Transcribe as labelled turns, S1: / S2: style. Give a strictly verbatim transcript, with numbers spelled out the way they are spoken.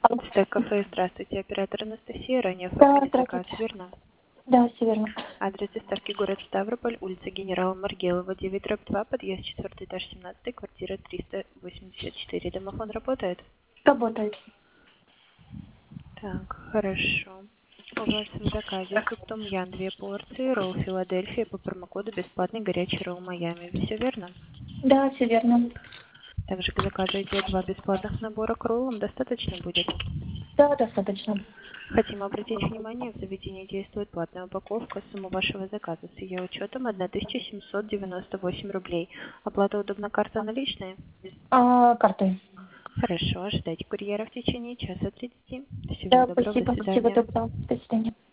S1: Стек кафе, здравствуйте, оператор Анастасия, ранее
S2: Да,
S1: оформили заказ,
S2: здравствуйте.
S1: верно?
S2: Да, все верно.
S1: Адрес доставки город Ставрополь, улица генерала Маргелова, девять дробь два, подъезд четвертый этаж, семнадцатый, квартира триста восемьдесят четыре. Домофон работает?
S2: Работает.
S1: Так, хорошо. У вас в заказе суп том ян, две порции, ролл Филадельфия по промокоду бесплатный горячий ролл Майами. Все верно?
S2: Да, все верно.
S1: Также заказываете два бесплатных набора к роллам, достаточно будет?
S2: Да, достаточно.
S1: Хотим обратить внимание, в заведении действует платная упаковка. Сумма вашего заказа с ее учетом тысяча семьсот девяносто восемь рублей. Оплата удобна, карта наличные?
S2: А, картой.
S1: Хорошо, ожидайте курьера в течение часа тридцати. Всего
S2: Да,
S1: доброго, до
S2: спасибо. Всего
S1: свидания.
S2: доброго. До свидания.